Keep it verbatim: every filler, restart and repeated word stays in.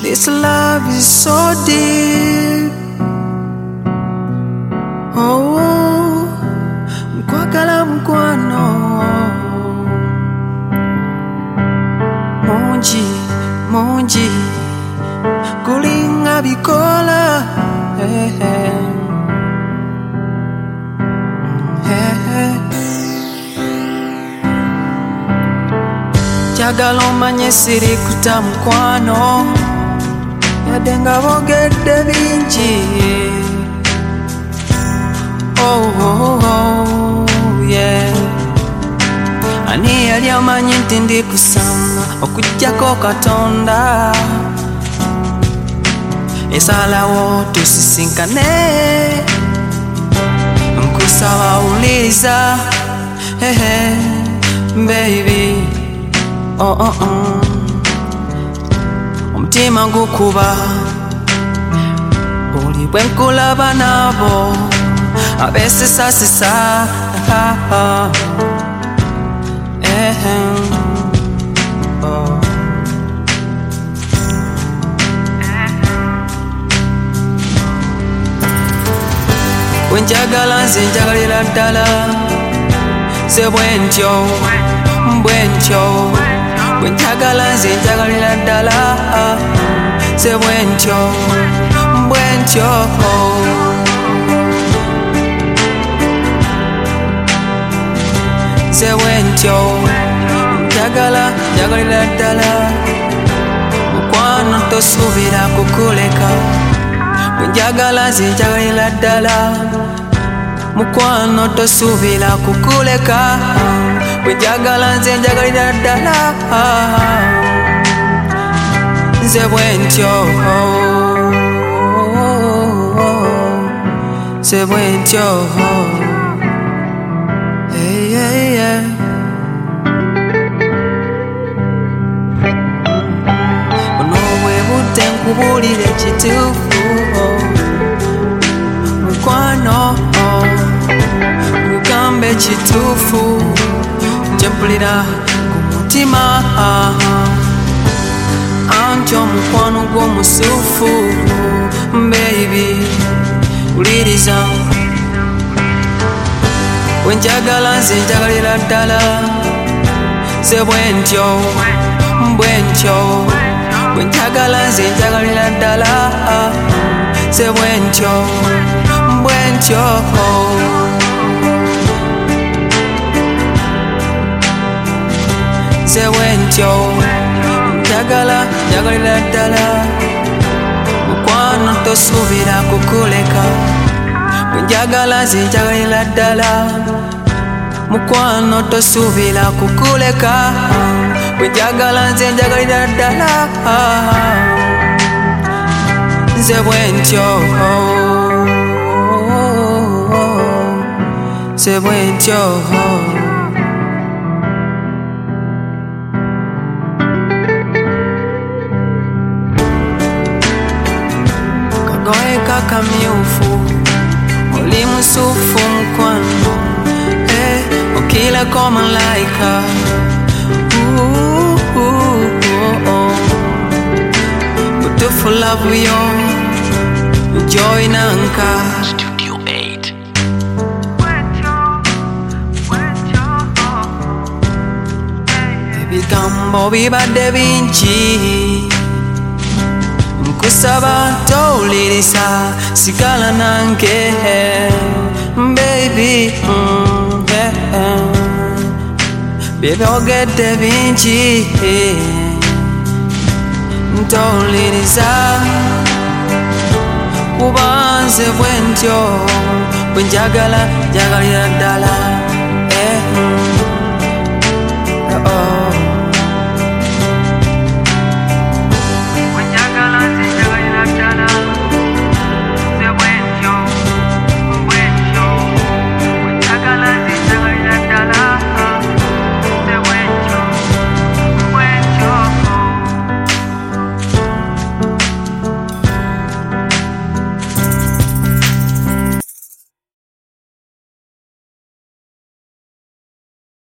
This love is so deep. Oh, mkwagala mkwano mungi mungi kulinga bikola. Hey, hey. Hey, hey. Njagala omanye siri kuta mukwano yadde nga boogedde bingi. Oh, oh, oh, yeah. Ani yali amanyi nti ndi kusamba okuggyako Katonda esalawo tusisinkane nkusaba wuliriza. Hey, hey, baby. Oh, oh, oh. Omutima gukuba buli bwe nkulaba nabo abesesasesa. Eh, oh. Bwe njagala nze njagalira ddala ze bwe ntyo bwe ntyo. Bwe njagala nze njagalira ddala ze bwe ntyo bwe ntyo. Ze bwe ntyo njagala njagalira ddala mukwano tosuubira kukuleka. Bwe njagala nze njagalira ddala mukwano tosuubira kukuleka. Bwe njagala nze njagalira ddala nze bwe ntyo nze bwe ntyo. Hey, hey, yeah. Buno bwe budde nkubuulira ekituufu mukwano kugambe ekituufu kye mpulira ku mutima anti omukwano gw'omusuufu. Baby wuliriza bwe njagala nze njagalira ddala ze bwe ntyo bwe ntyo. Bwe njagala nze njagalira ddala ze bwe ntyo bwe ntyo. Ze bwe ntyo njagala njagalira ddala mukwano tosuubira kukuleka. Bwe njagala nze njagalira ddala mukwano tosuubira kukuleka. Bwe njagala nze njagalira ddala nze bwe ntyo nze bwe ntyo. Kagoye kakamyufu oli musuufu mukwano. Hey, okilako malaika. Ooh, ooh, oh. Butufu love yo joy nanka Studio eight. ebigambo bibadde bingi nkusaba towuliriza sigala nange baby. mm, yeah. Byeboogedde bingi ntowuliriza kuba nze bwe ntyo bwe njagala njagalira ddala.